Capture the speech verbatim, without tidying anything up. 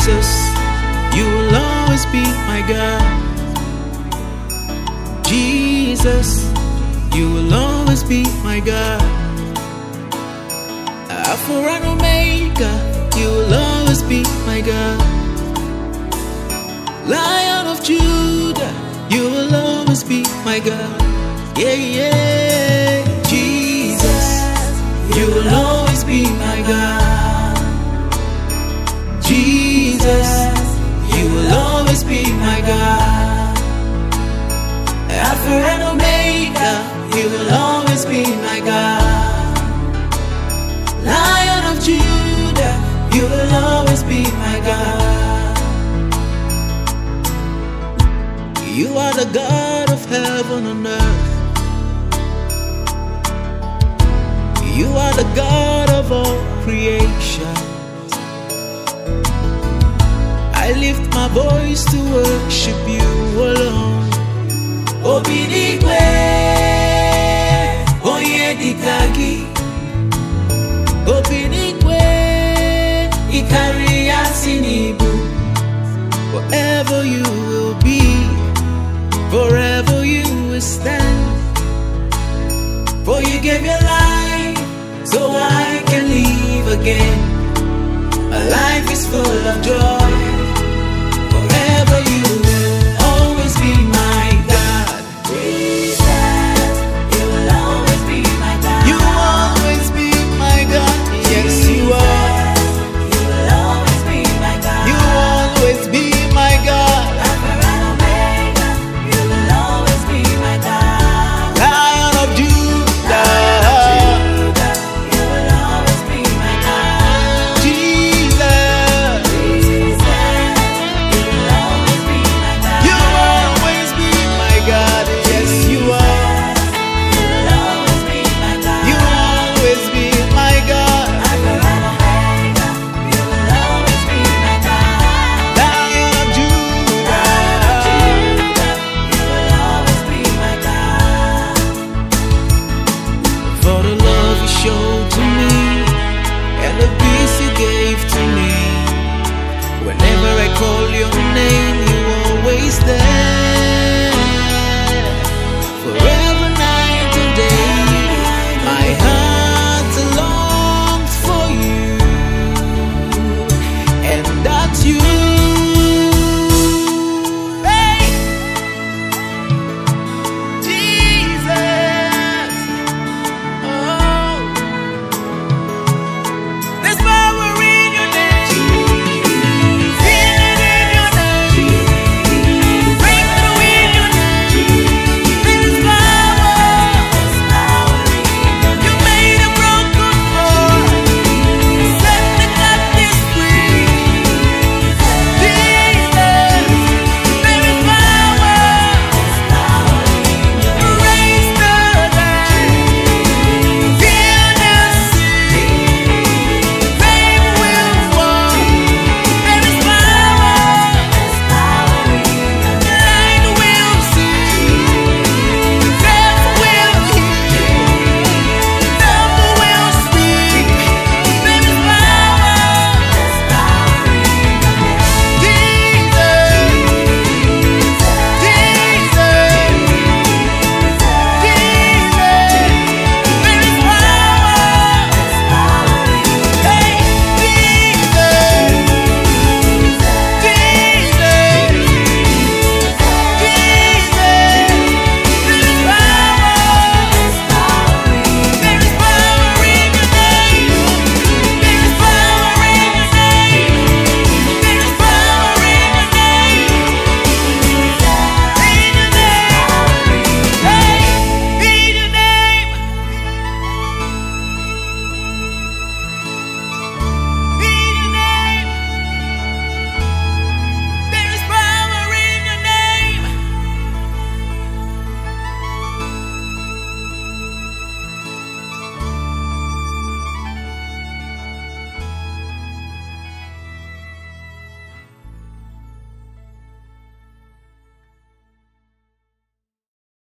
Jesus, you will always be my God. Jesus, you will always be my God. Alpha and Omega, you will always be my God. Lion of Judah, you will always be my God. Yeah, yeah. Jesus, you will always be my God. Jesus, you will always be my God. Alpha and Omega, you will always be my God. Lion of Judah, you will always be my God. You are the God of heaven and earth. You are the God of all creation. I lift my voice to worship you alone. Obidigwe, Oyedikagi. Obidigwe, Ikariasinibu. Forever you will be, forever you will stand. For you gave your life, so I can live again. My life is full of joy.